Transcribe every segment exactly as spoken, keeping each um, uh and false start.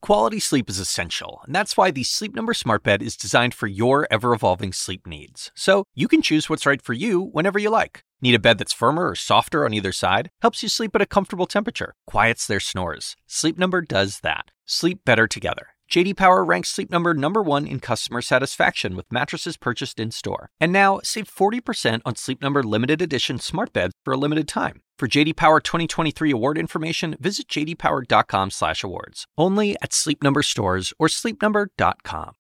Quality sleep is essential, and that's why the Sleep Number Smart Bed is designed for your ever-evolving sleep needs. So you can choose what's right for you whenever you like. Need a bed that's firmer or softer on either side? Helps you sleep at a comfortable temperature. Quiets their snores. Sleep Number does that. Sleep better together. J D Power ranks Sleep Number number one in customer satisfaction with mattresses purchased in-store. And now, save forty percent on Sleep Number limited edition smart beds for a limited time. For J D Power twenty twenty-three award information, visit j d power dot com slash awards. Only at Sleep Number stores or sleep number dot com.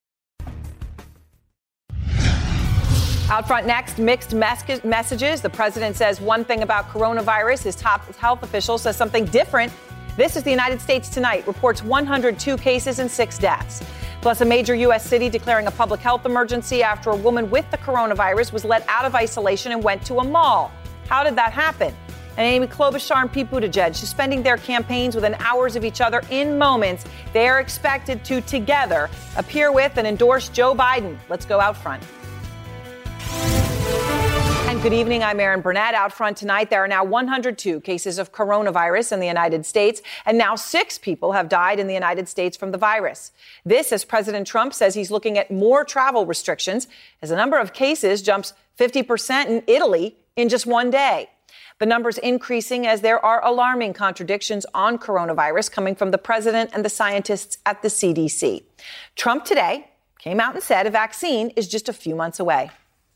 Out front next, mixed mes- messages. The president says one thing about coronavirus. His top health official says something different. This is the United States Tonight. Reports one hundred two cases and six deaths. Plus, a major U S city declaring a public health emergency after a woman with the coronavirus was let out of isolation and went to a mall. How did that happen? And Amy Klobuchar and Pete Buttigieg suspending their campaigns within hours of each other in moments. They are expected to together appear with and endorse Joe Biden. Let's go out front. And good evening. I'm Erin Burnett. Out front tonight, there are now one hundred two cases of coronavirus in the United States, and now six people have died in the United States from the virus. This as President Trump says he's looking at more travel restrictions as the number of cases jumps fifty percent in Italy in just one day. The numbers increasing as there are alarming contradictions on coronavirus coming from the president and the scientists at the C D C. Trump today came out and said a vaccine is just a few months away.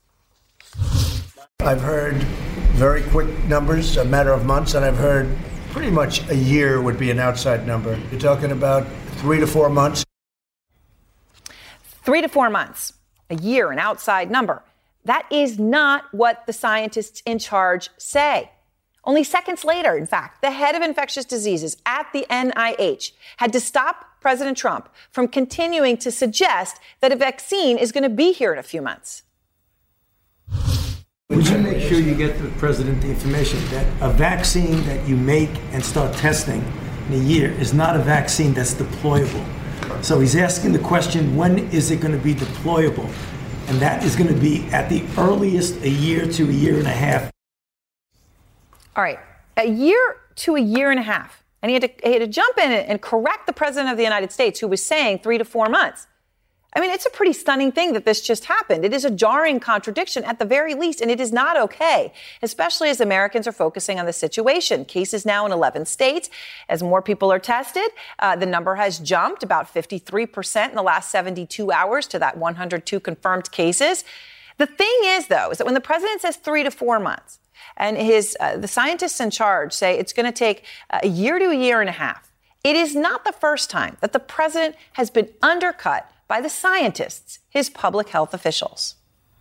I've heard very quick numbers, a matter of months, and I've heard pretty much a year would be an outside number. You're talking about three to four months. Three to four months, a year, an outside number. That is not what the scientists in charge say. Only seconds later, in fact, the head of infectious diseases at the N I H had to stop President Trump from continuing to suggest that a vaccine is going to be here in a few months. Would you make sure you get the president the information that a vaccine that you make and start testing in a year is not a vaccine that's deployable? So he's asking the question, when is it going to be deployable? And that is going to be at the earliest a year to a year and a half. All right, a year to a year and a half. And he had to, he had to jump in and correct the president of the United States, who was saying three to four months. I mean, it's a pretty stunning thing that this just happened. It is a jarring contradiction at the very least, and it is not okay, especially as Americans are focusing on the situation. Cases now in eleven states. As more people are tested, uh, the number has jumped about fifty-three percent in the last seventy-two hours to that one hundred two confirmed cases. The thing is, though, is that when the president says three to four months, and his uh, the scientists in charge say it's going to take a year to a year and a half, it is not the first time that the president has been undercut by the scientists, his public health officials.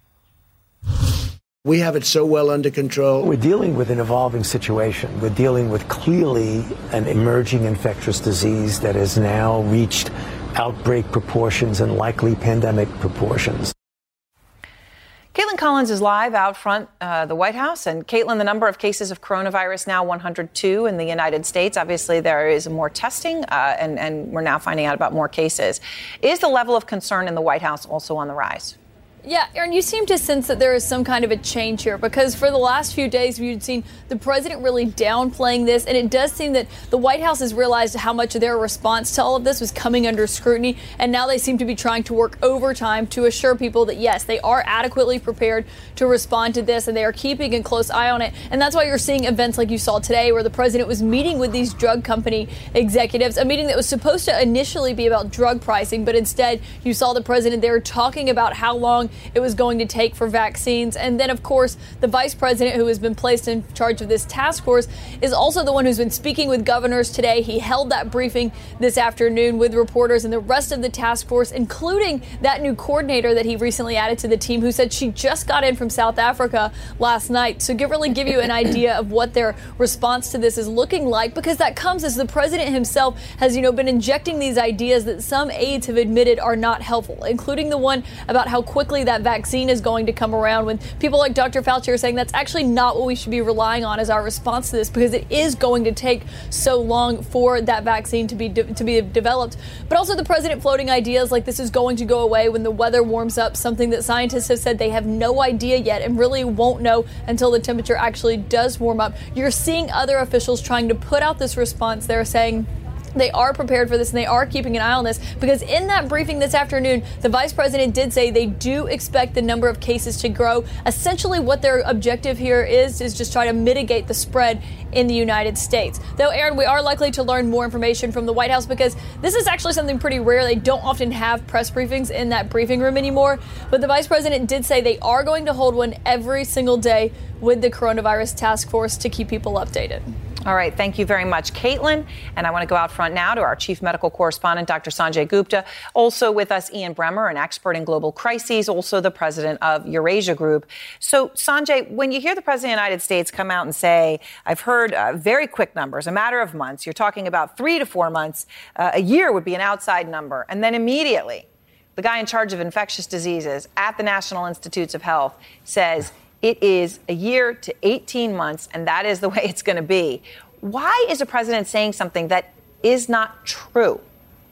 We have it so well under control. We're dealing with an evolving situation. We're dealing with clearly an emerging infectious disease that has now reached outbreak proportions and likely pandemic proportions. Caitlin Collins is live out front uh, the White House. And Caitlin, the number of cases of coronavirus now one hundred two in the United States. Obviously, there is more testing, uh, and, and we're now finding out about more cases. Is the level of concern in the White House also on the rise? Yeah, Erin, you seem to sense that there is some kind of a change here, because for the last few days we've seen the president really downplaying this, and it does seem that the White House has realized how much of their response to all of this was coming under scrutiny, and now they seem to be trying to work overtime to assure people that, yes, they are adequately prepared to respond to this, and they are keeping a close eye on it. And that's why you're seeing events like you saw today, where the president was meeting with these drug company executives, a meeting that was supposed to initially be about drug pricing, but instead you saw the president there talking about how long it was going to take for vaccines. And then, of course, the vice president, who has been placed in charge of this task force, is also the one who's been speaking with governors today. He held that briefing this afternoon with reporters and the rest of the task force, including that new coordinator that he recently added to the team, who said she just got in from South Africa last night. So give, really give you an idea of what their response to this is looking like, because that comes as the president himself has, you know, been injecting these ideas that some aides have admitted are not helpful, including the one about how quickly that vaccine is going to come around, when people like Doctor Fauci are saying that's actually not what we should be relying on as our response to this, because it is going to take so long for that vaccine to be de- to be developed. But also the president floating ideas like this is going to go away when the weather warms up, something that scientists have said they have no idea yet and really won't know until the temperature actually does warm up. You're seeing other officials trying to put out this response. They're saying they are prepared for this and they are keeping an eye on this, because in that briefing this afternoon, the vice president did say they do expect the number of cases to grow. Essentially, what their objective here is, is just try to mitigate the spread in the United States. Though, Aaron, we are likely to learn more information from the White House because this is actually something pretty rare. They don't often have press briefings in that briefing room anymore. But the vice president did say they are going to hold one every single day with the coronavirus task force to keep people updated. All right. Thank you very much, Caitlin. And I want to go out front now to our chief medical correspondent, Doctor Sanjay Gupta. Also with us, Ian Bremmer, an expert in global crises, also the president of Eurasia Group. So, Sanjay, when you hear the president of the United States come out and say, I've heard uh, very quick numbers, a matter of months, you're talking about three to four months, uh, a year would be an outside number. And then immediately, the guy in charge of infectious diseases at the National Institutes of Health says, it is a year to eighteen months, and that is the way it's going to be. Why is the president saying something that is not true?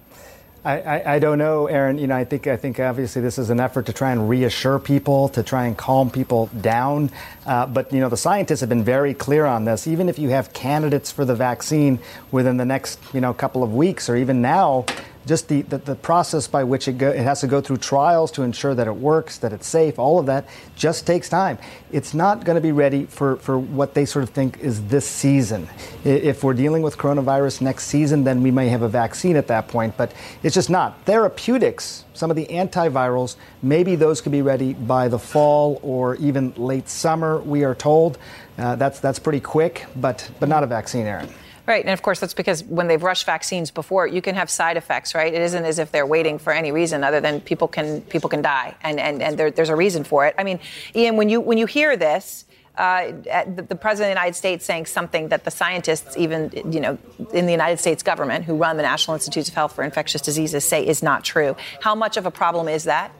I, I, I don't know, Aaron. You know, I think I think obviously this is an effort to try and reassure people, to try and calm people down. Uh, but, you know, the scientists have been very clear on this. Even if you have candidates for the vaccine within the next, you know, couple of weeks or even now, just the, the, the process by which it, go, it has to go through trials to ensure that it works, that it's safe, all of that just takes time. It's not going to be ready for, for what they sort of think is this season. If we're dealing with coronavirus next season, then we may have a vaccine at that point, but it's just not. Therapeutics, some of the antivirals, maybe those could be ready by the fall or even late summer, we are told. Uh, that's, that's pretty quick, but, but not a vaccine, Aaron. Right. And of course, that's because when they've rushed vaccines before, you can have side effects, right? It isn't as if they're waiting for any reason other than people can people can die. And, and, and there, there's a reason for it. I mean, Ian, when you when you hear this, uh, the, the president of the United States saying something that the scientists, even, you know, in the United States government who run the National Institutes of Health for Infectious Diseases say is not true. How much of a problem is that?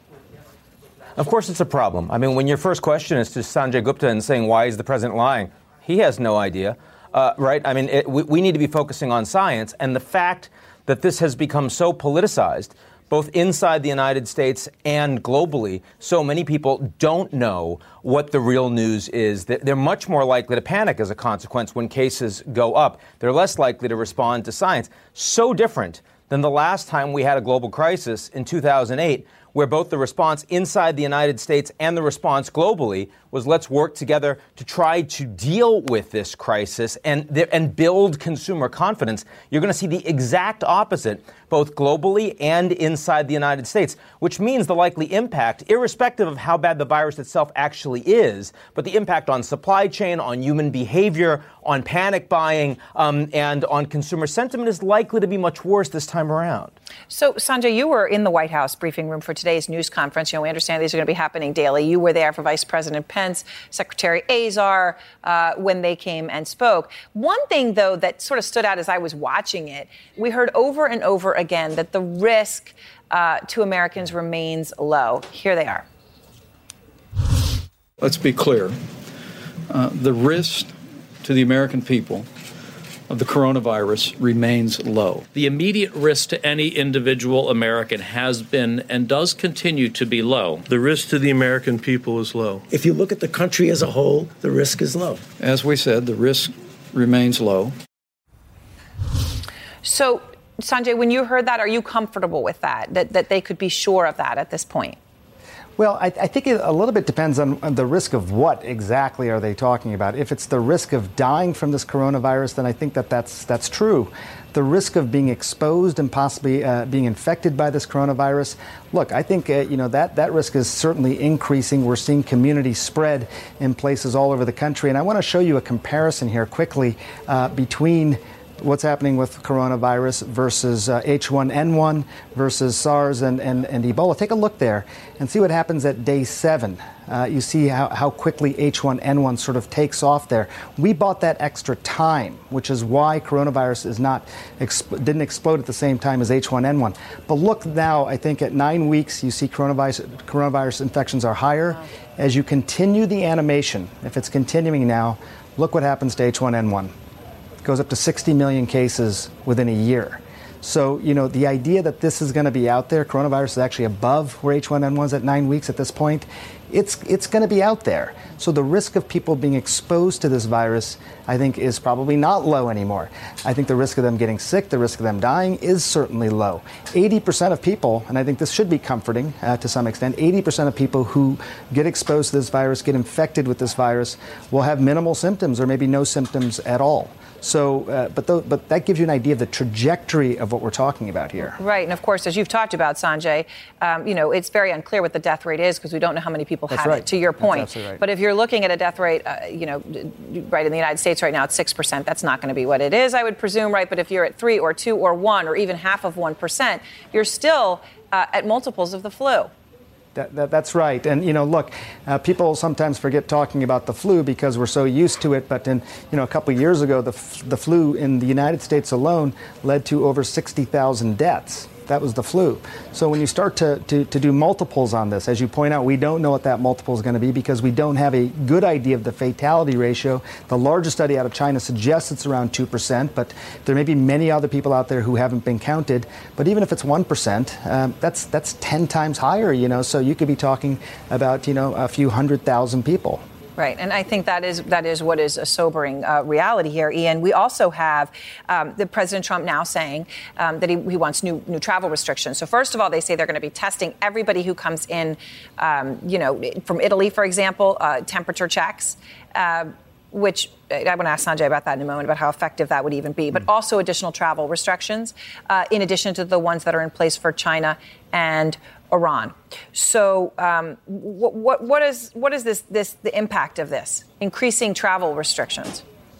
Of course, it's a problem. I mean, when your first question is to Sanjay Gupta and saying, why is the president lying? He has no idea. Uh, right? I mean, it, we, we need to be focusing on science. And the fact that this has become so politicized, both inside the United States and globally, so many people don't know what the real news is. They're much more likely to panic as a consequence when cases go up. They're less likely to respond to science. So different than the last time we had a global crisis in two thousand eight, where both the response inside the United States and the response globally was let's work together to try to deal with this crisis and, and build consumer confidence. You're going to see the exact opposite, both globally and inside the United States, which means the likely impact, irrespective of how bad the virus itself actually is, but the impact on supply chain, on human behavior, on panic buying, um, and on consumer sentiment is likely to be much worse this time around. So, Sanjay, you were in the White House briefing room for today's news conference. You know, we understand these are going to be happening daily. You were there for Vice President Pence, Secretary Azar, uh, when they came and spoke. One thing, though, that sort of stood out as I was watching it, we heard over and over again that the risk uh, to Americans remains low. Here they are. Let's be clear. Uh, the risk to the American people of the coronavirus remains low. The immediate risk to any individual American has been and does continue to be low. The risk to the American people is low. If you look at the country as a whole, the risk is low. As we said, the risk remains low. So, Sanjay, when you heard that, are you comfortable with that, that, that they could be sure of that at this point? Well, I, I think it a little bit depends on, on the risk of what exactly are they talking about. If it's the risk of dying from this coronavirus, then I think that that's, that's true. The risk of being exposed and possibly uh, being infected by this coronavirus, look, I think uh, you know that, that risk is certainly increasing. We're seeing community spread in places all over the country. And I want to show you a comparison here quickly uh, between what's happening with coronavirus versus uh, H one N one versus SARS and, and, and Ebola. Take a look there and see what happens at day seven. Uh, you see how, how quickly H one N one sort of takes off there. We bought that extra time, which is why coronavirus is not exp- didn't explode at the same time as H one N one. But look now, I think at nine weeks, you see coronavirus, coronavirus infections are higher. Wow. As you continue the animation, if it's continuing now, look what happens to H one N one. Goes up to sixty million cases within a year. So, you know, the idea that this is going to be out there, coronavirus is actually above where H one N one is at nine weeks at this point, it's it's going to be out there. So the risk of people being exposed to this virus, I think, is probably not low anymore. I think the risk of them getting sick, the risk of them dying is certainly low. eighty percent of people, and I think this should be comforting uh, to some extent, eighty percent of people who get exposed to this virus, get infected with this virus, will have minimal symptoms or maybe no symptoms at all. So, uh, but th- but that gives you an idea of the trajectory of what we're talking about here. Right, and of course, as you've talked about, Sanjay, um, you know, it's very unclear what the death rate is because we don't know how many people That's have right. it, to your point. That's absolutely right. But if you're looking at a death rate, uh, you know, right in the United States right now at six percent, that's not going to be what it is, I would presume, right? But if you're at three or two or one or even half of one percent, you're still uh, at multiples of the flu. That, that, that's right. And, you know, look, uh, people sometimes forget talking about the flu because we're so used to it. But, in, you know, a couple of years ago, the, f- the flu in the United States alone led to over sixty thousand deaths. That was the flu. So when you start to, to, to do multiples on this, as you point out, we don't know what that multiple is going to be because we don't have a good idea of the fatality ratio. The largest study out of China suggests it's around two percent, but there may be many other people out there who haven't been counted. But even if it's one percent, um, that's that's ten times higher, you know, so you could be talking about, you know, a few hundred thousand people. Right, and I think that is that is what is a sobering uh, reality here, Ian. We also have um, the President Trump now saying um, that he, he wants new new travel restrictions. So first of all, they say they're going to be testing everybody who comes in, um, you know, from Italy, for example, uh, temperature checks. Uh, which I want to ask Sanjay about that in a moment, about how effective that would even be, but also additional travel restrictions, uh, in addition to the ones that are in place for China and Iran. So um, what, what, what is what is this, this the impact of this, increasing travel restrictions?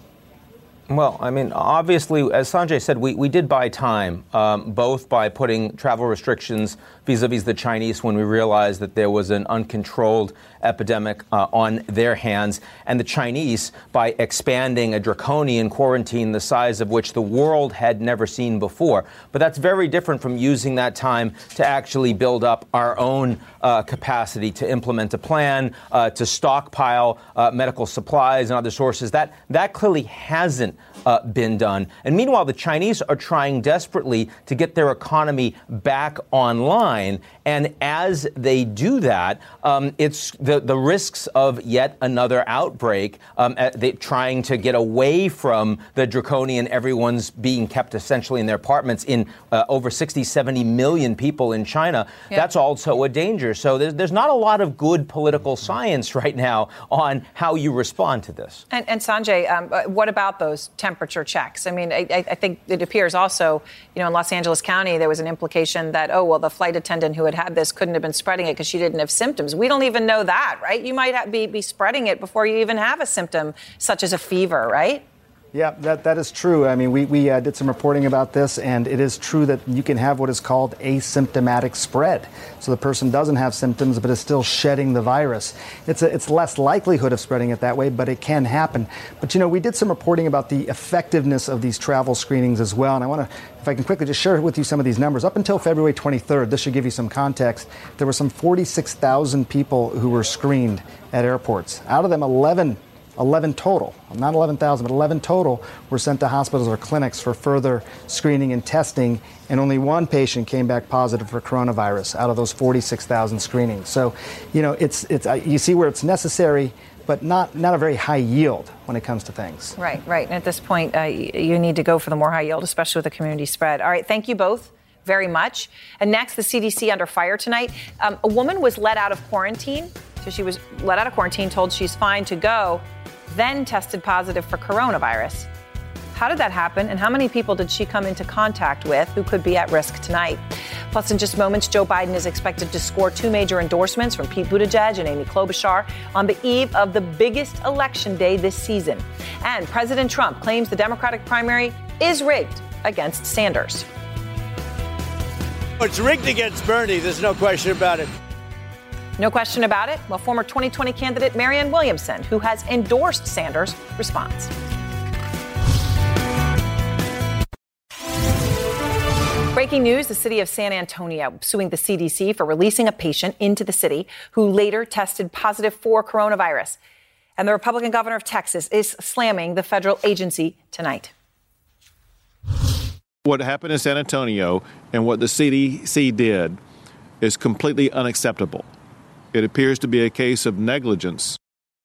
Well, I mean, obviously, as Sanjay said, we, we did buy time, um, both by putting travel restrictions vis-a-vis the Chinese when we realized that there was an uncontrolled epidemic uh, on their hands, and the Chinese by expanding a draconian quarantine the size of which the world had never seen before. But that's very different from using that time to actually build up our own uh, capacity to implement a plan, uh, to stockpile uh, medical supplies and other sources. That, that clearly hasn't Uh, been done. And meanwhile, the Chinese are trying desperately to get their economy back online. And as they do that, um, it's the, the risks of yet another outbreak, um, they, trying to get away from the draconian everyone's being kept essentially in their apartments in uh, over sixty, seventy million people in China. Yeah. That's also a danger. So there's, there's not a lot of good political science right now on how you respond to this. And, and Sanjay, um, what about those temperature checks? I mean, I, I think it appears also, you know, in Los Angeles County, there was an implication that, oh, well, the flight attendant who had had this couldn't have been spreading it because she didn't have symptoms. We don't even know that, right? You might have, be, be spreading it before you even have a symptom, such as a fever, right? Yeah, that, that is true. I mean, we, we uh, did some reporting about this, and it is true that you can have what is called asymptomatic spread. So the person doesn't have symptoms, but is still shedding the virus. It's a, it's less likelihood of spreading it that way, but it can happen. But, you know, we did some reporting about the effectiveness of these travel screenings as well. And I want to, if I can quickly just share with you some of these numbers. Up until February twenty-third, this should give you some context, there were some forty-six thousand people who were screened at airports. Out of them, eleven eleven total, not eleven thousand, but eleven total were sent to hospitals or clinics for further screening and testing, and only one patient came back positive for coronavirus out of those forty-six thousand screenings. So, you know, it's it's uh, you see where it's necessary, but not not a very high yield when it comes to things. Right, right. And at this point, uh, you need to go for the more high yield, especially with the community spread. All right, thank you both very much. And next, the C D C under fire tonight. Um, a woman was let out of quarantine. So she was let out of quarantine, told she's fine to go, then tested positive for coronavirus. How did that happen, and how many people did she come into contact with who could be at risk tonight? Plus, in just moments, Joe Biden is expected to score two major endorsements from Pete Buttigieg and Amy Klobuchar on the eve of the biggest election day this season. And President Trump claims the Democratic primary is rigged against Sanders. It's rigged against Bernie. There's no question about it. No question about it. Well, former twenty twenty candidate Marianne Williamson, who has endorsed Sanders, responds. Breaking news, the city of San Antonio suing the C D C for releasing a patient into the city who later tested positive for coronavirus. And the Republican governor of Texas is slamming the federal agency tonight. What happened in San Antonio and what the C D C did is completely unacceptable. It appears to be a case of negligence.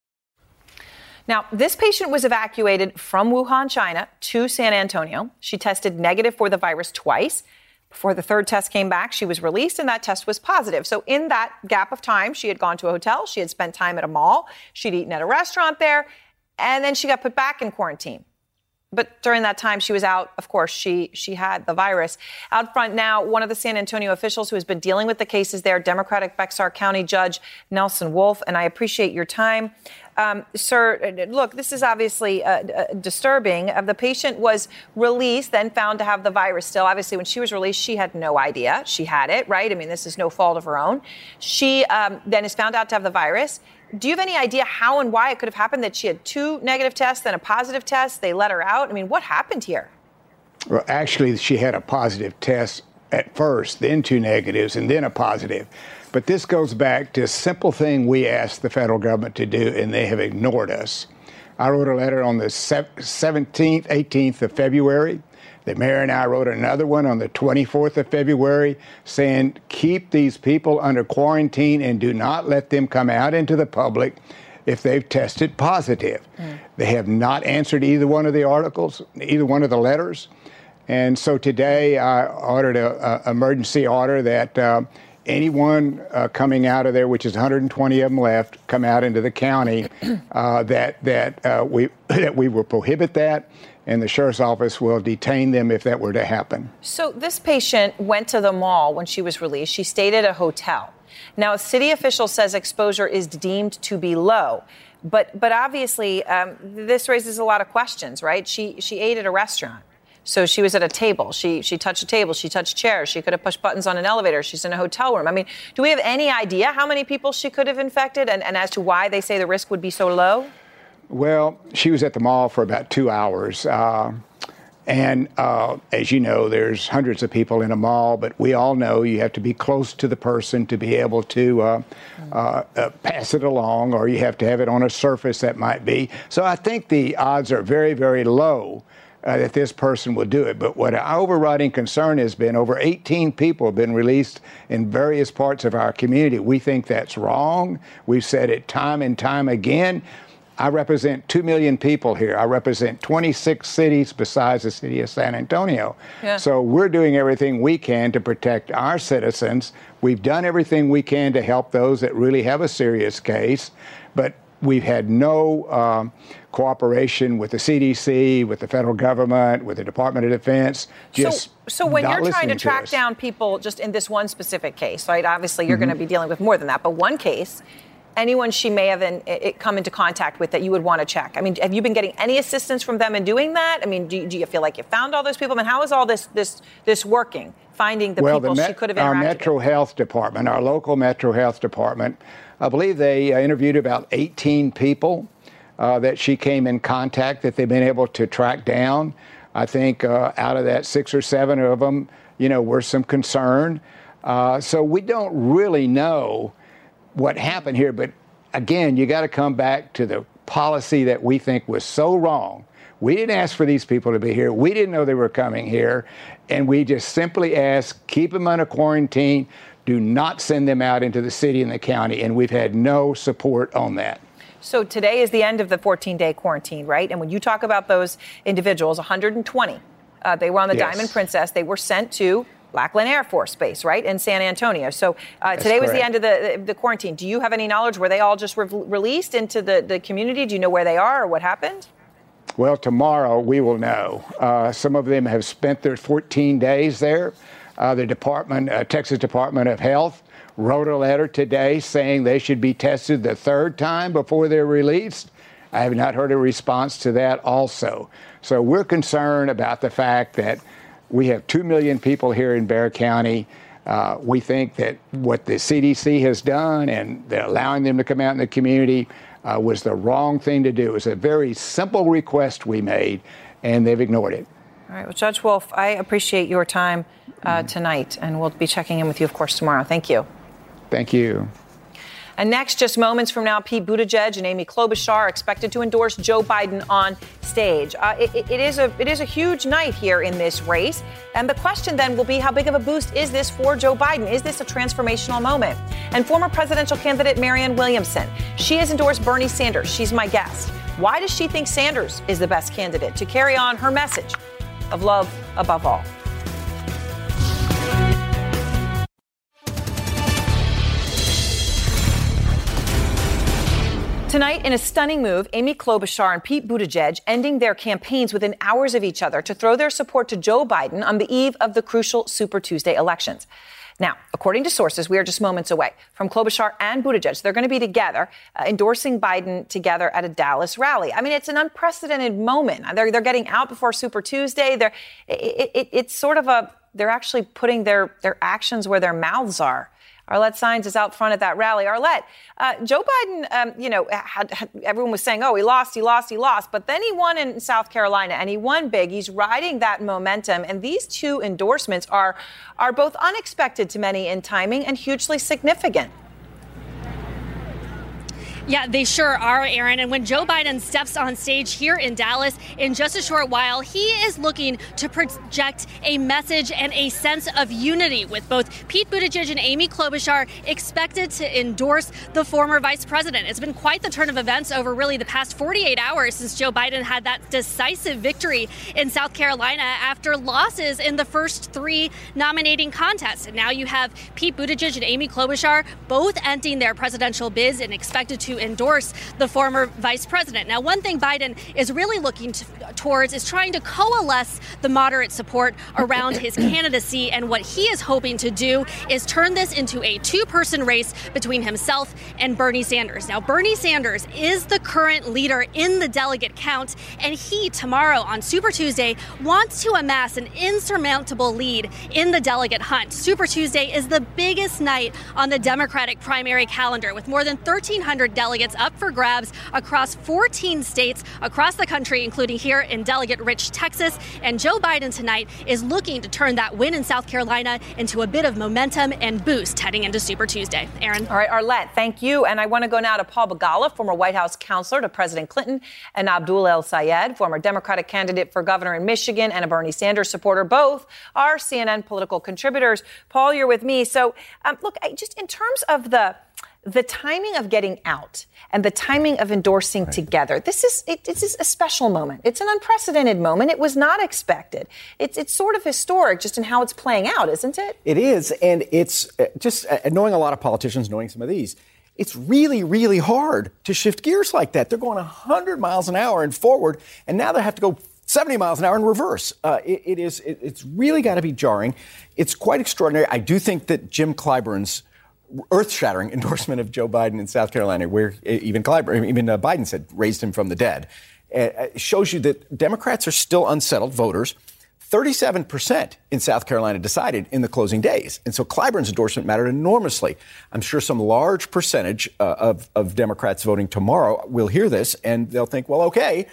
Now, this patient was evacuated from Wuhan, China, to San Antonio. She tested negative for the virus twice. Before the third test came back, she was released, and that test was positive. So in that gap of time, she had gone to a hotel, she had spent time at a mall, she'd eaten at a restaurant there, and then she got put back in quarantine. But during that time she was out, of course, she she had the virus. Out front now, one of the San Antonio officials who has been dealing with the cases there, Democratic Bexar County Judge Nelson Wolf, and I appreciate your time. Um, sir, look, this is obviously uh, uh, disturbing. Uh, the patient was released, then found to have the virus still. Obviously, when she was released, she had no idea she had it, right? I mean, this is no fault of her own. She um, then is found out to have the virus. Do you have any idea how and why it could have happened that she had two negative tests, then a positive test? They let her out. I mean, what happened here? Well, actually, she had a positive test at first, then two negatives, and then a positive. But this goes back to a simple thing we asked the federal government to do, and they have ignored us. I wrote a letter on the seventeenth, eighteenth of February. The mayor and I wrote another one on the twenty-fourth of February saying, keep these people under quarantine and do not let them come out into the public if they've tested positive. Mm. They have not answered either one of the articles, either one of the letters. And so today I ordered an emergency order that uh, anyone uh, coming out of there, which is one hundred twenty of them left, come out into the county, uh, that that uh, we that we will prohibit that, and the sheriff's office will detain them if that were to happen. So this patient went to the mall when she was released. She stayed at a hotel. Now, a city official says exposure is deemed to be low. But but obviously, um, this raises a lot of questions, right? She she ate at a restaurant. So she was at a table. She she touched a table. She touched chairs. She could have pushed buttons on an elevator. She's in a hotel room. I mean, do we have any idea how many people she could have infected and, and as to why they say the risk would be so low? Well, she was at the mall for about two hours. Uh, and uh, as you know, there's hundreds of people in a mall, but we all know you have to be close to the person to be able to uh, uh, uh, pass it along, or you have to have it on a surface that might be. So I think the odds are very, very low Uh, that this person will do it. But what our overriding concern has been, over eighteen people have been released in various parts of our community. We think that's wrong. We've said it time and time again. I represent two million people here. I represent twenty-six cities besides the city of San Antonio. Yeah. So we're doing everything we can to protect our citizens. We've done everything we can to help those that really have a serious case. But we've had no um, cooperation with the C D C, with the federal government, with the Department of Defense. Just so, so when not you're trying to track to down people just in this one specific case, right? Obviously, you're Mm-hmm. going to be dealing with more than that. But one case, anyone she may have in, it, come into contact with that you would want to check. I mean, have you been getting any assistance from them in doing that? I mean, do you, do you feel like you found all those people? I mean, how is all this this this working? Finding the well, people the she could have our interacted Metro with? Health Department, our local Metro Health Department, I believe they uh, interviewed about eighteen people uh, that she came in contact that they've been able to track down. I think uh, out of that, six or seven of them, you know, were some concern. Uh, so we don't really know what happened here. But again, you got to come back to the policy that we think was so wrong. We didn't ask for these people to be here. We didn't know they were coming here. And we just simply asked, keep them under quarantine. Do not send them out into the city and the county. And we've had no support on that. So today is the end of the fourteen-day quarantine, right? And when you talk about those individuals, one hundred twenty, uh, they were on the Yes. Diamond Princess. They were sent to Lackland Air Force Base, right, in San Antonio. So uh, today was the end of the, the quarantine. Do you have any knowledge? Were they all just re- released into the, the community? Do you know where they are or what happened? Well, tomorrow we will know. Uh, some of them have spent their fourteen days there. Uh, the Department, uh, Texas Department of Health wrote a letter today saying they should be tested the third time before they're released. I have not heard a response to that also. So we're concerned about the fact that we have two million people here in Bexar County. Uh, we think that what the C D C has done and they're allowing them to come out in the community uh, was the wrong thing to do. It was a very simple request we made, and they've ignored it. All right. Well, Judge Wolf, I appreciate your time uh, tonight, and we'll be checking in with you, of course, tomorrow. Thank you. Thank you. And next, just moments from now, Pete Buttigieg and Amy Klobuchar are expected to endorse Joe Biden on stage. Uh, it, it, is a, it is a huge night here in this race. And the question then will be, how big of a boost is this for Joe Biden? Is this a transformational moment? And former presidential candidate Marianne Williamson, she has endorsed Bernie Sanders. She's my guest. Why does she think Sanders is the best candidate to carry on her message of love above all? Tonight, in a stunning move, Amy Klobuchar and Pete Buttigieg ending their campaigns within hours of each other to throw their support to Joe Biden on the eve of the crucial Super Tuesday elections. Now, according to sources, we are just moments away from Klobuchar and Buttigieg. They're going to be together, uh, endorsing Biden together at a Dallas rally. I mean, it's an unprecedented moment. They're, they're getting out before Super Tuesday. They're, it, it, it's sort of a, they're actually putting their, their actions where their mouths are. Arlette Saenz is out front at that rally. Arlette, uh, Joe Biden, um, you know, had, had, everyone was saying, oh, he lost, he lost, he lost. But then he won in South Carolina, and he won big. He's riding that momentum. And these two endorsements are, are both unexpected to many in timing and hugely significant. Yeah, they sure are, Aaron. And when Joe Biden steps on stage here in Dallas in just a short while, he is looking to project a message and a sense of unity with both Pete Buttigieg and Amy Klobuchar expected to endorse the former vice president. It's been quite the turn of events over really the past forty-eight hours since Joe Biden had that decisive victory in South Carolina after losses in the first three nominating contests. And now you have Pete Buttigieg and Amy Klobuchar both ending their presidential bids and expected to endorse the former vice president. Now, one thing Biden is really looking to, towards is trying to coalesce the moderate support around his candidacy. And what he is hoping to do is turn this into a two-person race between himself and Bernie Sanders. Now, Bernie Sanders is the current leader in the delegate count, and he tomorrow on Super Tuesday wants to amass an insurmountable lead in the delegate hunt. Super Tuesday is the biggest night on the Democratic primary calendar, with more than thirteen hundred delegates up for grabs across fourteen states across the country, including here in delegate-rich Texas. And Joe Biden tonight is looking to turn that win in South Carolina into a bit of momentum and boost heading into Super Tuesday. Aaron. All right, Arlette, thank you. And I want to go now to Paul Begala, former White House counselor to President Clinton, and Abdul El Sayed, former Democratic candidate for governor in Michigan and a Bernie Sanders supporter. Both are C N N political contributors. Paul, you're with me. So, um, look, just in terms of the The timing of getting out and the timing of endorsing right. together, this is it, this is a special moment. It's an unprecedented moment. It was not expected. It's it's sort of historic just in how it's playing out, isn't it? It is, and it's uh, just uh, knowing a lot of politicians, knowing some of these, it's really, really hard to shift gears like that. They're going one hundred miles an hour and forward, and now they have to go seventy miles an hour in reverse. Uh, it, it is. It, it's really got to be jarring. It's quite extraordinary. I do think that Jim Clyburn's earth-shattering endorsement of Joe Biden in South Carolina, where even Clyburn, even uh, Biden said raised him from the dead, uh, shows you that Democrats are still unsettled voters. thirty-seven percent in South Carolina decided in the closing days. And so Clyburn's endorsement mattered enormously. I'm sure some large percentage uh, of, of Democrats voting tomorrow will hear this and they'll think, well, okay,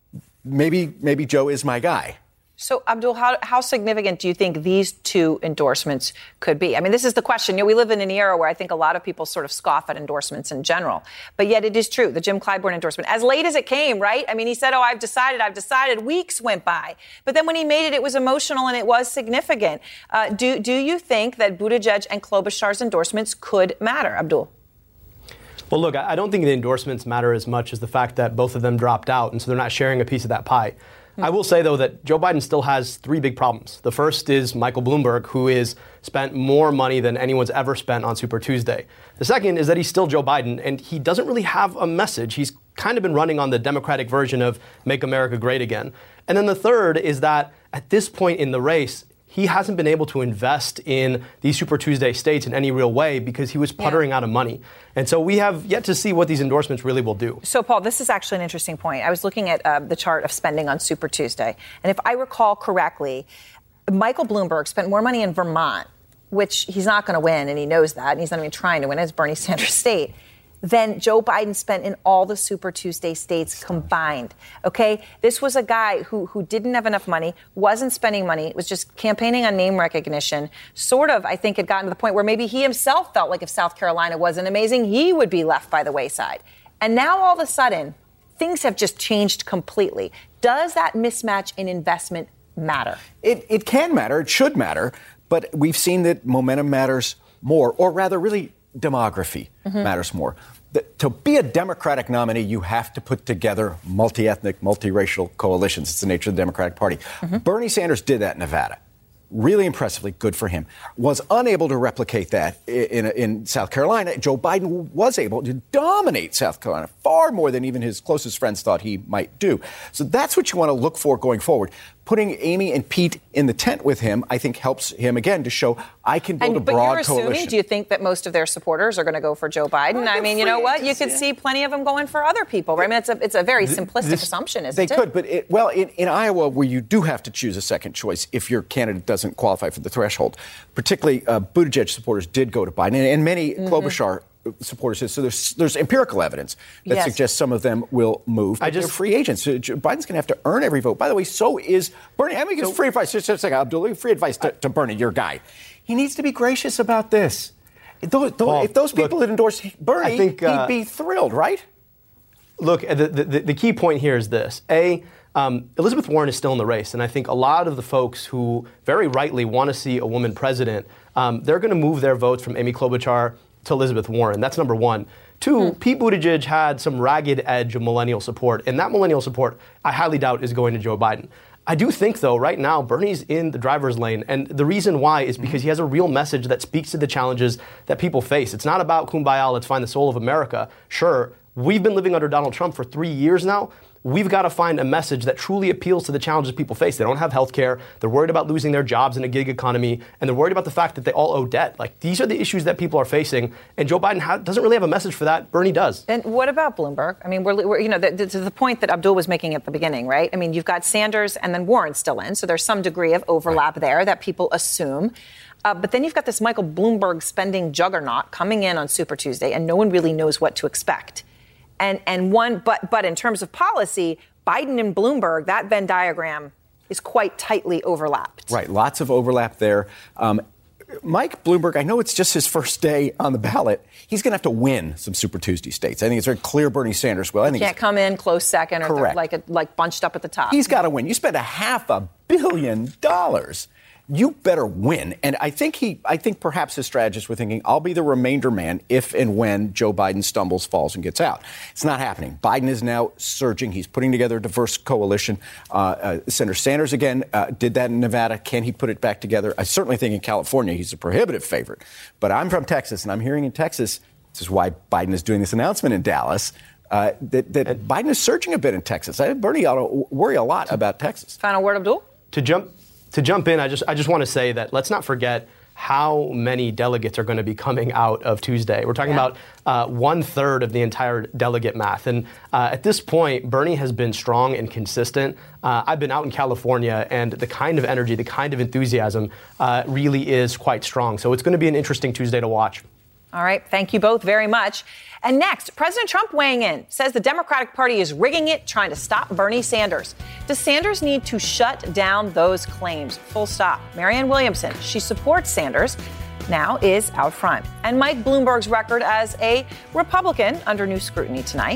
maybe maybe Joe is my guy. So, Abdul, how, how significant do you think these two endorsements could be? I mean, this is the question. You know, we live in an era where I think a lot of people sort of scoff at endorsements in general. But yet it is true, the Jim Clyburn endorsement, as late as it came, right? I mean, he said, oh, I've decided, I've decided. Weeks went by. But then when he made it, it was emotional and it was significant. Uh, do, do you think that Buttigieg and Klobuchar's endorsements could matter, Abdul? Well, look, I don't think the endorsements matter as much as the fact that both of them dropped out, and so they're not sharing a piece of that pie. I will say, though, that Joe Biden still has three big problems. The first is Michael Bloomberg, who has spent more money than anyone's ever spent on Super Tuesday. The second is that he's still Joe Biden, and he doesn't really have a message. He's kind of been running on the Democratic version of Make America Great Again. And then the third is that at this point in the race, he hasn't been able to invest in these Super Tuesday states in any real way because he was puttering yeah. out of money. And so we have yet to see what these endorsements really will do. So, Paul, this is actually an interesting point. I was looking at uh, the chart of spending on Super Tuesday. And if I recall correctly, Michael Bloomberg spent more money in Vermont, which he's not going to win, and he knows that, and he's not even trying to win. It's Bernie Sanders' state. than Joe Biden spent in all the Super Tuesday states combined. Okay, this was a guy who who didn't have enough money, wasn't spending money, was just campaigning on name recognition. Sort of, I think, had gotten to the point where maybe he himself felt like if South Carolina wasn't amazing, he would be left by the wayside. And now all of a sudden, things have just changed completely. Does that mismatch in investment matter? It it can matter. It should matter. But we've seen that momentum matters more, or rather, really, demography mm-hmm. matters more. The, to be a Democratic nominee, you have to put together multi-ethnic, multiracial coalitions. It's the nature of the Democratic Party. Mm-hmm. Bernie Sanders did that in Nevada. Really impressively, good for him. Was unable to replicate that in, in, in South Carolina. Joe Biden was able to dominate South Carolina far more than even his closest friends thought he might do. So that's what you want to look for going forward. Putting Amy and Pete in the tent with him, I think, helps him, again, to show I can build and, a but broad you're assuming, coalition. Do you think that most of their supporters are going to go for Joe Biden? Well, I mean, you know what? You could yeah. see plenty of them going for other people. Right? I mean, it's a, it's a very simplistic this, assumption, isn't they it? They could, but, it, well, in, in Iowa, where you do have to choose a second choice if your candidate doesn't qualify for the threshold, particularly uh, Buttigieg supporters did go to Biden, and, and many mm-hmm. Klobuchar supporters did. So there's there's empirical evidence that yes. suggests some of them will move. But I just, they're free agents. So Biden's going to have to earn every vote. By the way, so is Bernie. I mean, so, free advice. Just a second, Abdul. Free advice to, to Bernie, your guy. He needs to be gracious about this. If those, Paul, if those people look, had endorsed Bernie, I think, uh, he'd be thrilled, right? Look, the, the, the key point here is this. A, um, Elizabeth Warren is still in the race, and I think a lot of the folks who very rightly want to see a woman president, um, they're going to move their votes from Amy Klobuchar to Elizabeth Warren. That's number one. Two, hmm. Pete Buttigieg had some ragged edge of millennial support, and that millennial support, I highly doubt, is going to Joe Biden. I do think, though, right now, Bernie's in the driver's lane, and the reason why is because he has a real message that speaks to the challenges that people face. It's not about kumbaya, let's find the soul of America. Sure, we've been living under Donald Trump for three years now. We've got to find a message that truly appeals to the challenges people face. They don't have health care. They're worried about losing their jobs in a gig economy. And they're worried about the fact that they all owe debt. Like, these are the issues that people are facing. And Joe Biden ha- doesn't really have a message for that. Bernie does. And what about Bloomberg? I mean, we're, we're you know, the, the, to the point that Abdul was making at the beginning, right? I mean, you've got Sanders and then Warren still in. So there's some degree of overlap right. there that people assume. Uh, but then you've got this Michael Bloomberg spending juggernaut coming in on Super Tuesday, and no one really knows what to expect. And and one, but but in terms of policy, Biden and Bloomberg, that Venn diagram is quite tightly overlapped. Right, lots of overlap there. Um, Mike Bloomberg, I know it's just his first day on the ballot. He's going to have to win some Super Tuesday states. I think it's very clear Bernie Sanders will. I he think can't come in close second or correct. like a, like bunched up at the top. He's got to win. You spend a half a billion dollars. You better win. And I think he, I think perhaps his strategists were thinking, I'll be the remainder man if and when Joe Biden stumbles, falls, and gets out. It's not happening. Biden is now surging. He's putting together a diverse coalition. Uh, uh, Senator Sanders, again, uh, did that in Nevada. Can he put it back together? I certainly think in California he's a prohibitive favorite. But I'm from Texas, and I'm hearing in Texas, this is why Biden is doing this announcement in Dallas, uh, that, that Biden is surging a bit in Texas. I think Bernie ought to worry a lot about Texas. Final word, Abdul? To jump To jump in, I just I just want to say that let's not forget how many delegates are going to be coming out of Tuesday. We're talking yeah. about uh, one third of the entire delegate math. And uh, at this point, Bernie has been strong and consistent. Uh, I've been out in California, and the kind of energy, the kind of enthusiasm uh, really is quite strong. So it's going to be an interesting Tuesday to watch. All right. Thank you both very much. And next, President Trump weighing in, says the Democratic Party is rigging it, trying to stop Bernie Sanders. Does Sanders need to shut down those claims? Full stop. Marianne Williamson, she supports Sanders, now is out front. And Mike Bloomberg's record as a Republican under new scrutiny tonight.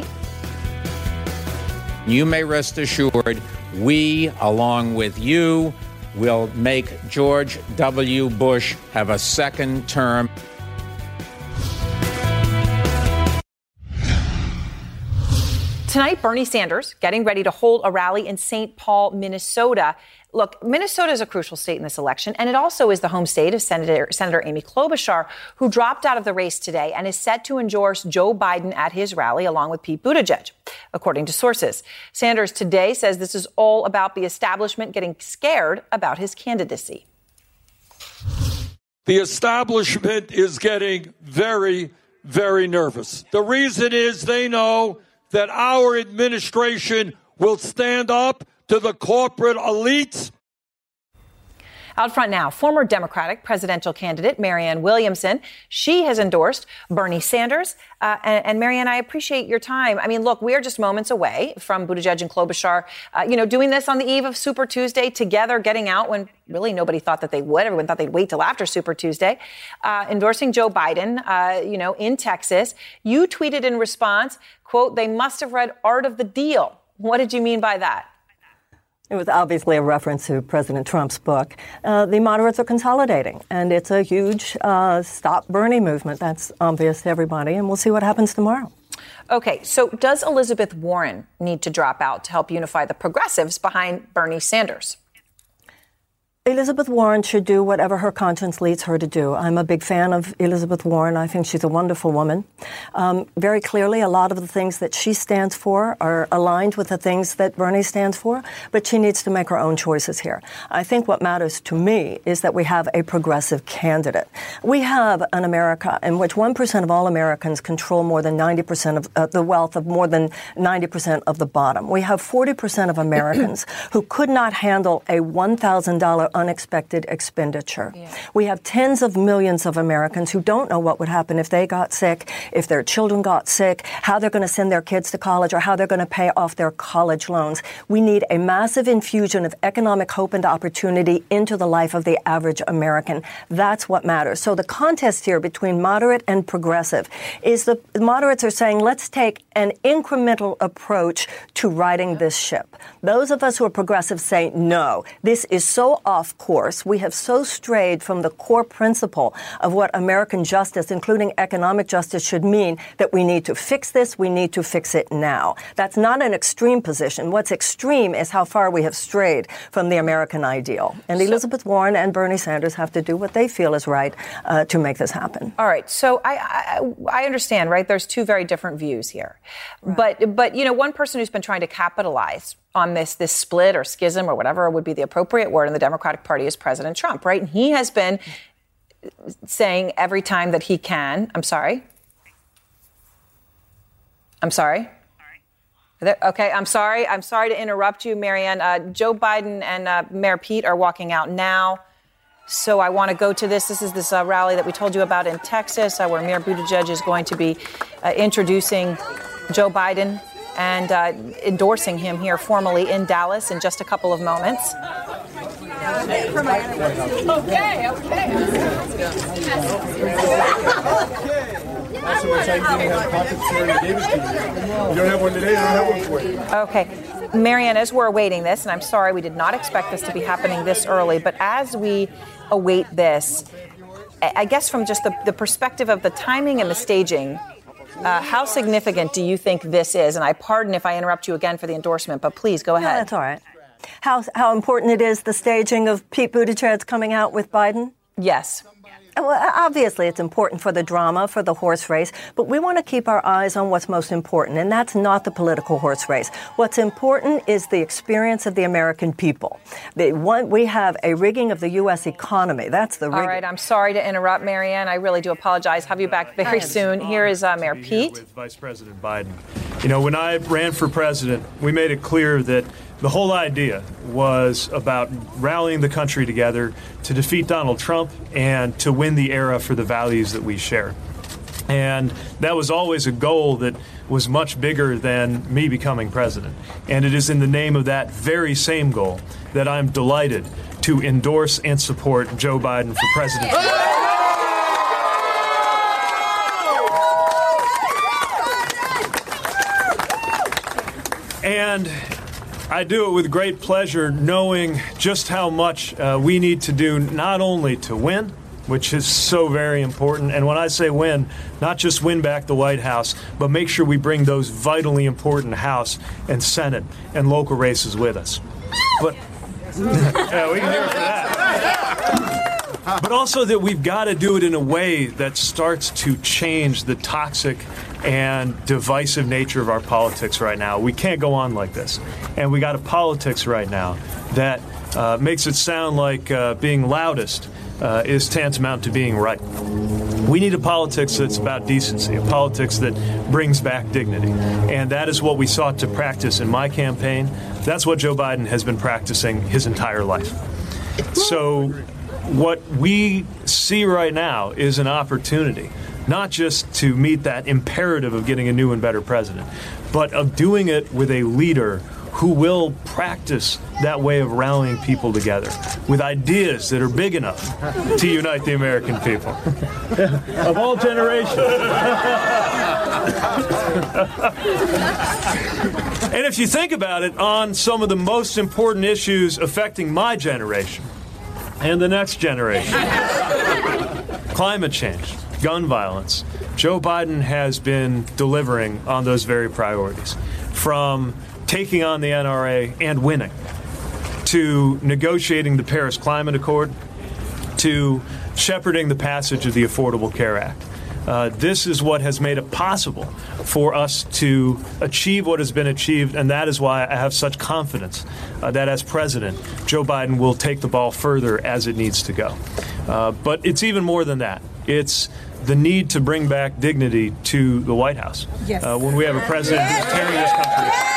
You may rest assured, we, along with you, will make George W. Bush have a second term. Tonight, Bernie Sanders getting ready to hold a rally in Saint Paul, Minnesota. Look, Minnesota is a crucial state in this election, and it also is the home state of Senator, Senator Amy Klobuchar, who dropped out of the race today and is set to endorse Joe Biden at his rally, along with Pete Buttigieg, according to sources. Sanders today says this is all about the establishment getting scared about his candidacy. The establishment is getting very, very nervous. The reason is they know that our administration will stand up to the corporate elites. Out front now, former Democratic presidential candidate Marianne Williamson. She has endorsed Bernie Sanders. Uh, and, and Marianne, I appreciate your time. I mean, look, we are just moments away from Buttigieg and Klobuchar, uh, you know, doing this on the eve of Super Tuesday together, getting out when really nobody thought that they would. Everyone thought they'd wait till after Super Tuesday, uh, endorsing Joe Biden, uh, you know, in Texas. You tweeted in response, quote, "They must have read Art of the Deal." What did you mean by that? It was obviously a reference to President Trump's book. Uh, the moderates are consolidating, and it's a huge uh, Stop Bernie movement. That's obvious to everybody, and we'll see what happens tomorrow. Okay, so does Elizabeth Warren need to drop out to help unify the progressives behind Bernie Sanders? Elizabeth Warren should do whatever her conscience leads her to do. I'm a big fan of Elizabeth Warren. I think she's a wonderful woman. Um, very clearly, a lot of the things that she stands for are aligned with the things that Bernie stands for, but she needs to make her own choices here. I think what matters to me is that we have a progressive candidate. We have an America in which one percent of all Americans control more than ninety percent of uh, the wealth of more than ninety percent of the bottom. We have forty percent of Americans who could not handle a one thousand dollars unexpected expenditure. Yeah. We have tens of millions of Americans who don't know what would happen if they got sick, if their children got sick, how they're going to send their kids to college, or how they're going to pay off their college loans. We need a massive infusion of economic hope and opportunity into the life of the average American. That's what matters. So the contest here between moderate and progressive is the moderates are saying, let's take an incremental approach to righting this ship. Those of us who are progressive say, no, this is so off course. We have so strayed from the core principle of what American justice, including economic justice, should mean that we need to fix this. We need to fix it now. That's not an extreme position. What's extreme is how far we have strayed from the American ideal. And Elizabeth Warren and Bernie Sanders have to do what they feel is right uh, to make this happen. All right. So I, I I understand, right? There's two very different views here. Right. But, but, you know, one person who's been trying to capitalize on this this split or schism or whatever would be the appropriate word in the Democratic Party is President Trump, right? And he has been saying every time that he can, I'm sorry. I'm sorry. Okay, I'm sorry. I'm sorry to interrupt you, Marianne. Uh, Joe Biden and uh, Mayor Pete are walking out now. So I want to go to this. This is this uh, rally that we told you about in Texas, uh, where Mayor Buttigieg is going to be uh, introducing Joe Biden and uh, endorsing him here formally in Dallas in just a couple of moments. Okay, okay. Okay. Marianne, as we're awaiting this, and I'm sorry we did not expect this to be happening this early, but as we await this, I guess from just the, the perspective of the timing and the staging, Uh, how significant do you think this is? And I pardon if I interrupt you again for the endorsement, but please go ahead. No, that's all right. How, how important it is, the staging of Pete Buttigieg coming out with Biden? Yes. Well, obviously, it's important for the drama, for the horse race, but we want to keep our eyes on what's most important, and that's not the political horse race. What's important is the experience of the American people. The one, we have a rigging of the U S economy. That's the rigging. All right, I'm sorry to interrupt, Marianne. I really do apologize. Have you back very soon. Here is uh, Mayor Pete. With Vice President Biden. You know, when I ran for president, we made it clear that the whole idea was about rallying the country together to defeat Donald Trump and to win the era for the values that we share. And that was always a goal that was much bigger than me becoming president. And it is in the name of that very same goal that I'm delighted to endorse and support Joe Biden for president. And I do it with great pleasure, knowing just how much uh, we need to do not only to win, which is so very important, and when I say win, not just win back the White House, but make sure we bring those vitally important House and Senate and local races with us. But yeah, we can hear it for that. But also that we've got to do it in a way that starts to change the toxic and divisive nature of our politics right now. We can't go on like this. And we got a politics right now that uh, makes it sound like uh, being loudest uh, is tantamount to being right. We need a politics that's about decency, a politics that brings back dignity. And that is what we sought to practice in my campaign. That's what Joe Biden has been practicing his entire life. So what we see right now is an opportunity, not just to meet that imperative of getting a new and better president, but of doing it with a leader who will practice that way of rallying people together with ideas that are big enough to unite the American people of all generations. And if you think about it, on some of the most important issues affecting my generation and the next generation, climate change, gun violence, Joe Biden has been delivering on those very priorities. From taking on the N R A and winning, to negotiating the Paris Climate Accord, to shepherding the passage of the Affordable Care Act. Uh, this is what has made it possible for us to achieve what has been achieved, and that is why I have such confidence uh, that as president, Joe Biden will take the ball further as it needs to go. Uh, but it's even more than that. It's the need to bring back dignity to the White House. Yes. Uh, when we have a president who's tearing this country apart.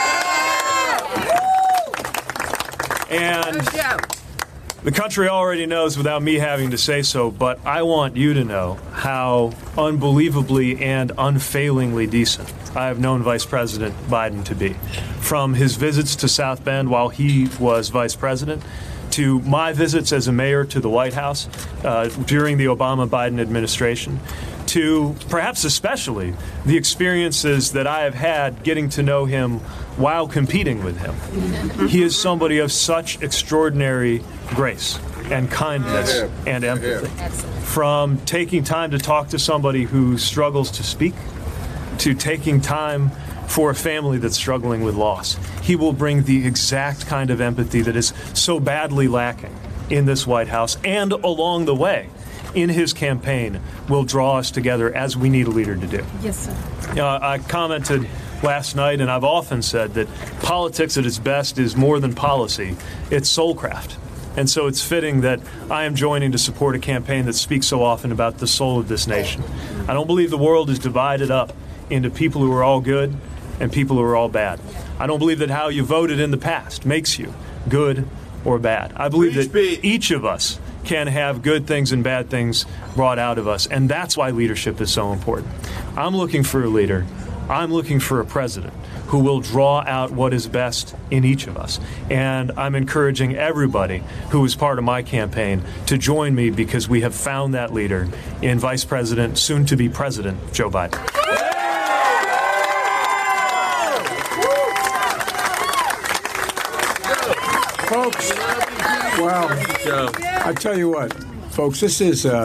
And the country already knows without me having to say so, but I want you to know how unbelievably and unfailingly decent I have known Vice President Biden to be. From his visits to South Bend while he was vice president, to my visits as a mayor to the White House uh, during the Obama-Biden administration, to perhaps especially the experiences that I have had getting to know him while competing with him. He is somebody of such extraordinary grace and kindness and empathy. From taking time to talk to somebody who struggles to speak, to taking time for a family that's struggling with loss. He will bring the exact kind of empathy that is so badly lacking in this White House, and along the way, in his campaign, will draw us together as we need a leader to do. Yes, sir. Uh, I commented last night, and I've often said that politics at its best is more than policy, it's soulcraft. And so it's fitting that I am joining to support a campaign that speaks so often about the soul of this nation. I don't believe the world is divided up into people who are all good and people who are all bad. I don't believe that how you voted in the past makes you good or bad. I believe that each of us can have good things and bad things brought out of us, and that's why leadership is so important. I'm looking for a leader. I'm looking for a president who will draw out what is best in each of us. And I'm encouraging everybody who is part of my campaign to join me, because we have found that leader in Vice President, soon to be President, Joe Biden. Folks, well, I tell you what, folks, this is, uh,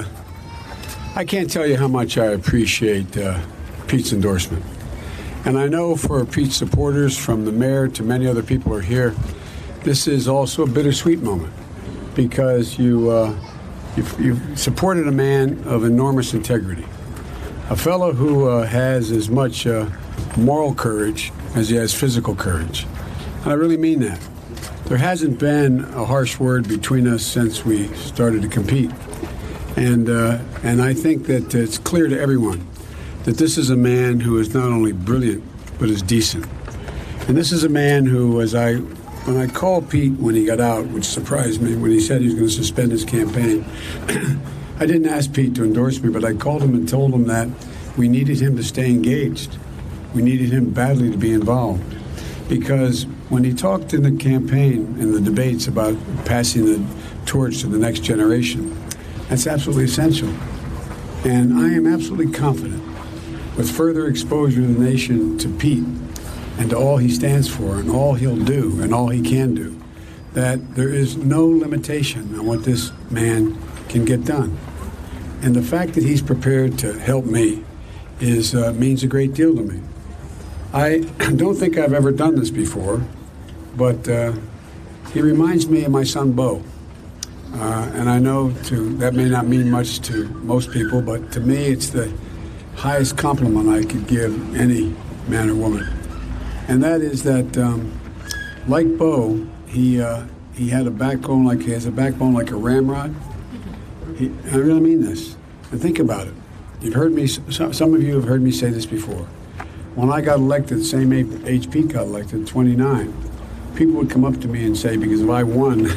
I can't tell you how much I appreciate uh, Pete's endorsement. And I know for Pete's supporters, from the mayor to many other people who are here, this is also a bittersweet moment, because you, uh, you've, you've supported a man of enormous integrity, a fellow who uh, has as much uh, moral courage as he has physical courage. And I really mean that. There hasn't been a harsh word between us since we started to compete. And, uh, and I think that it's clear to everyone that this is a man who is not only brilliant, but is decent. And this is a man who, as I, when I called Pete when he got out, which surprised me when he said he was going to suspend his campaign, I didn't ask Pete to endorse me, but I called him and told him that we needed him to stay engaged. We needed him badly to be involved. Because when he talked in the campaign, in the debates about passing the torch to the next generation, that's absolutely essential. And I am absolutely confident, with further exposure of the nation to Pete and to all he stands for and all he'll do and all he can do, that there is no limitation on what this man can get done. And the fact that he's prepared to help me is uh, means a great deal to me. I don't think I've ever done this before, but uh, he reminds me of my son, Bo. Uh, and I know to, that may not mean much to most people, but to me it's the highest compliment I could give any man or woman. And that is that, um, like Bo, he uh, he had a backbone like he has a backbone like a ramrod. He, I really mean this. And think about it. You've heard me. Some, some of you have heard me say this before. When I got elected, the same age Pete got elected, twenty-nine, people would come up to me and say, because if I won,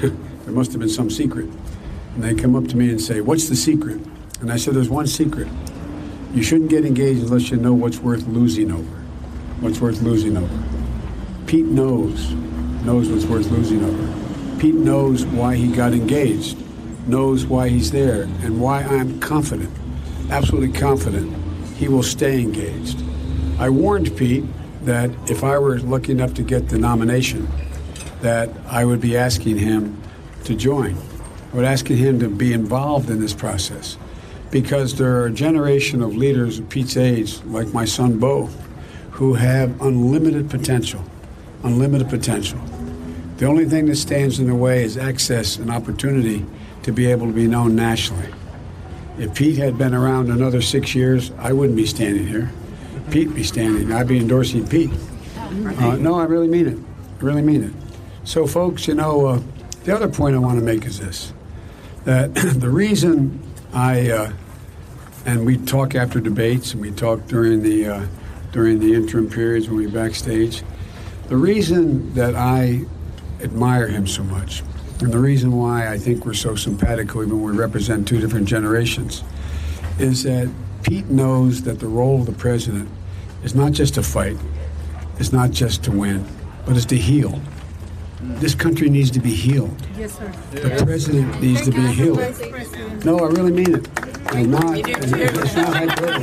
There must have been some secret. And they come up to me and say, what's the secret? And I said, there's one secret. You shouldn't get engaged unless you know what's worth losing over. What's worth losing over. Pete knows, knows what's worth losing over. Pete knows why he got engaged, knows why he's there, and why I'm confident, absolutely confident, he will stay engaged. I warned Pete that if I were lucky enough to get the nomination, that I would be asking him to join. I would ask him to be involved in this process, because there are a generation of leaders of Pete's age, like my son Bo, who have unlimited potential, unlimited potential. The only thing that stands in the way is access and opportunity to be able to be known nationally. If Pete had been around another six years, I wouldn't be standing here. Pete would be standing. I'd be endorsing Pete. Uh, no, I really mean it. I really mean it. So, folks, you know, uh, the other point I want to make is this, that the reason I, uh, and we talk after debates and we talk during the, uh, during the interim periods when we backstage, the reason that I admire him so much, and the reason why I think we're so simpatico, even when we represent two different generations, is that Pete knows that the role of the president is not just to fight, it's not just to win, but it's to heal. This country needs to be healed. Yes, sir. The president needs to be healed. No, I really mean it. I'm not. It's not hyperbole.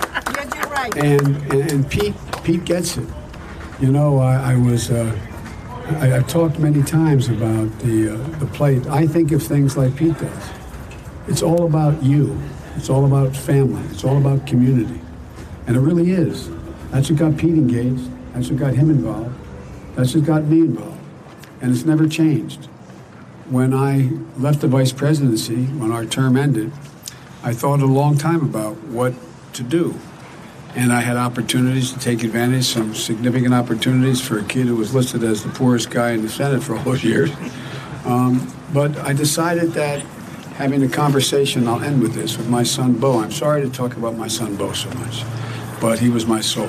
And, and and Pete Pete gets it. You know, I, I was. Uh, I, I've talked many times about the uh, the plight. I think of things like Pete does. It's all about you. It's all about family. It's all about community, and it really is. That's what got Pete engaged. That's what got him involved. That's what got me involved. And it's never changed. When I left the vice presidency, when our term ended, I thought a long time about what to do. And I had opportunities to take advantage, some significant opportunities for a kid who was listed as the poorest guy in the Senate for all those years. Um, but I decided that having a conversation, I'll end with this, with my son Bo. I'm sorry to talk about my son Bo so much, but he was my soul.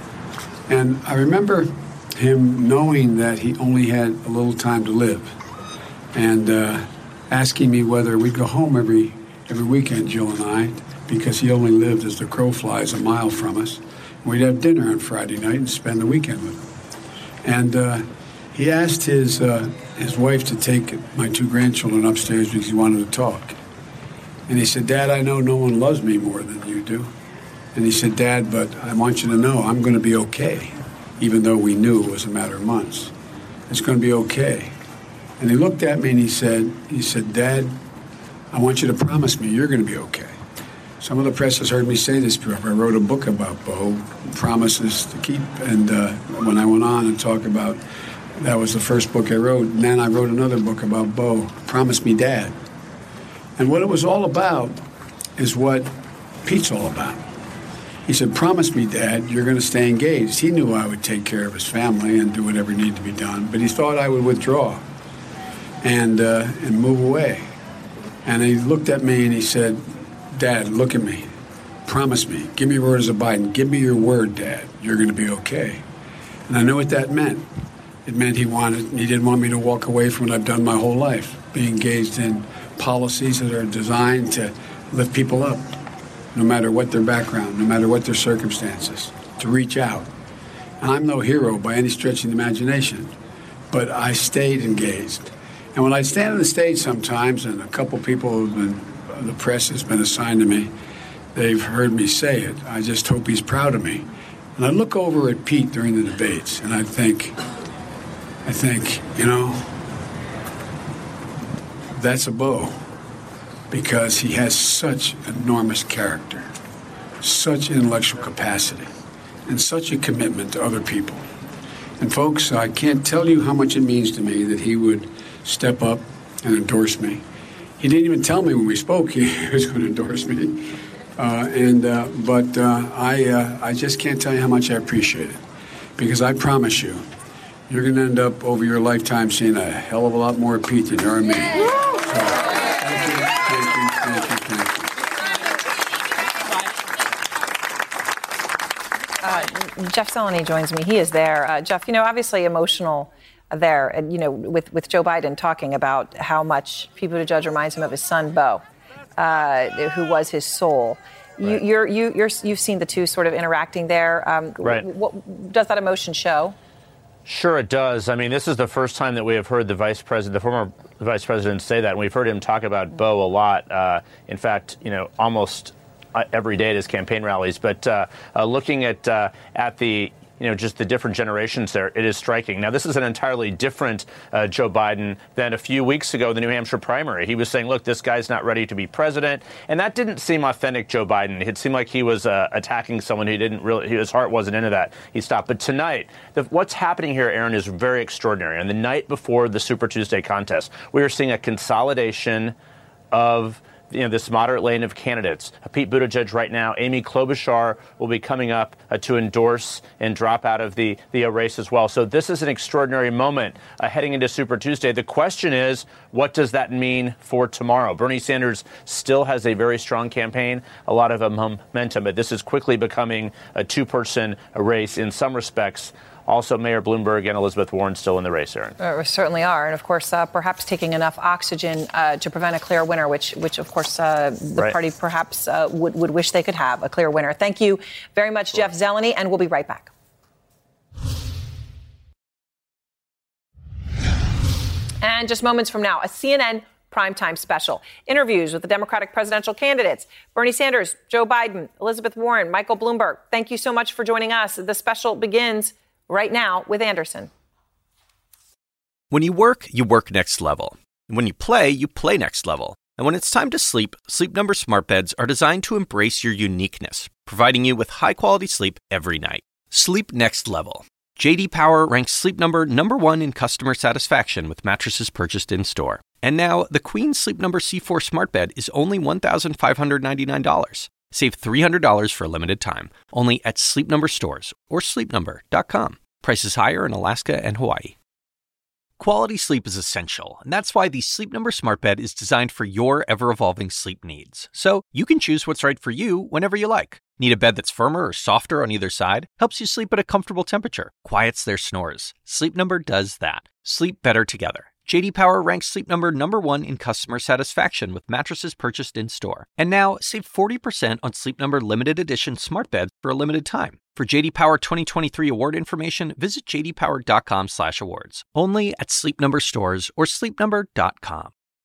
And I remember him knowing that he only had a little time to live, and uh, asking me whether we'd go home every every weekend, Jill and I, because he only lived, as the crow flies, a mile from us. We'd have dinner on Friday night and spend the weekend with him. And uh, he asked his uh, his wife to take my two grandchildren upstairs because he wanted to talk. And he said, Dad, I know no one loves me more than you do. And he said, Dad, but I want you to know I'm going to be okay. Even though we knew it was a matter of months. It's going to be okay. And he looked at me and he said, he said, Dad, I want you to promise me you're going to be okay. Some of the press has heard me say this before. I wrote a book about Bo, Promises to Keep. And uh, when I went on and talked about, that was the first book I wrote. And then I wrote another book about Bo, Promise Me Dad. And what it was all about is what Pete's all about. He said, promise me, Dad, you're going to stay engaged. He knew I would take care of his family and do whatever needed to be done, but he thought I would withdraw and uh, and move away. And he looked at me and he said, Dad, look at me. Promise me. Give me your word as a Biden. Give me your word, Dad. You're going to be okay. And I knew what that meant. It meant he wanted, he didn't want me to walk away from what I've done my whole life, be engaged in policies that are designed to lift people up, no matter what their background, no matter what their circumstances, to reach out. And I'm no hero by any stretch of the imagination, but I stayed engaged. And when I stand on the stage sometimes, and a couple people who've been, the press has been assigned to me, they've heard me say it. I just hope he's proud of me. And I look over at Pete during the debates, and I think, I think, you know, that's a Bo. Because he has such enormous character, such intellectual capacity, and such a commitment to other people. And folks, I can't tell you how much it means to me that he would step up and endorse me. He didn't even tell me when we spoke he was going to endorse me. Uh, and uh, but uh, I uh, I just can't tell you how much I appreciate it, because I promise you, you're going to end up over your lifetime seeing a hell of a lot more of Pete than you are me. So, Uh, Jeff Zeleny joins me. He is there. Uh, Jeff, you know, obviously emotional there, and you know, with, with Joe Biden talking about how much Pete Buttigieg reminds him of his son, Beau, uh, who was his soul. You, Right. you're, you, you're, you've seen the two sort of interacting there. Um, Right. What does that emotion show? Sure, it does. I mean, this is the first time that we have heard the vice president, the former vice president, say that. And we've heard him talk about Beau a lot. Uh, in fact, you know, almost every day at his campaign rallies. But uh, uh, looking at uh, at the you know, just the different generations there, it is striking. Now, this is an entirely different uh, Joe Biden than a few weeks ago, the New Hampshire primary. He was saying, look, this guy's not ready to be president. And that didn't seem authentic Joe Biden. It seemed like he was uh, attacking someone who didn't really, his heart wasn't into that. He stopped. But tonight, the, what's happening here, Aaron, is very extraordinary. On the night before the Super Tuesday contest, we are seeing a consolidation of you know, this moderate lane of candidates. Uh, Pete Buttigieg right now, Amy Klobuchar will be coming up uh, to endorse and drop out of the, the uh, race as well. So this is an extraordinary moment uh, heading into Super Tuesday. The question is, what does that mean for tomorrow? Bernie Sanders still has a very strong campaign, a lot of uh, momentum, but this is quickly becoming a two-person race in some respects. Also, Mayor Bloomberg and Elizabeth Warren still in the race, Aaron. Uh, we certainly are. And, of course, uh, perhaps taking enough oxygen uh, to prevent a clear winner, which, which of course, uh, the Right. party perhaps uh, would, would wish they could have a clear winner. Thank you very much, Jeff Zeleny, and we'll be right back. And just moments from now, a C N N primetime special. Interviews with the Democratic presidential candidates, Bernie Sanders, Joe Biden, Elizabeth Warren, Michael Bloomberg. Thank you so much for joining us. The special begins right now with Anderson. When you work, you work next level. And when you play, you play next level. And when it's time to sleep, Sleep Number smart beds are designed to embrace your uniqueness, providing you with high-quality sleep every night. Sleep next level. J D Power ranks Sleep Number number one in customer satisfaction with mattresses purchased in-store. And now, the Queen Sleep Number C four smart bed is only one thousand five hundred ninety-nine dollars. Save three hundred dollars for a limited time, only at Sleep Number stores or sleep number dot com. Prices higher in Alaska and Hawaii. Quality sleep is essential, and that's why the Sleep Number smart bed is designed for your ever-evolving sleep needs. So you can choose what's right for you whenever you like. Need a bed that's firmer or softer on either side? Helps you sleep at a comfortable temperature. Quiets their snores. Sleep Number does that. Sleep better together. J D Power ranks Sleep Number number one in customer satisfaction with mattresses purchased in-store. And now, save forty percent on Sleep Number limited edition smart beds for a limited time. For J D Power twenty twenty-three award information, visit j d power dot com slash awards. Only at Sleep Number stores or sleep number dot com.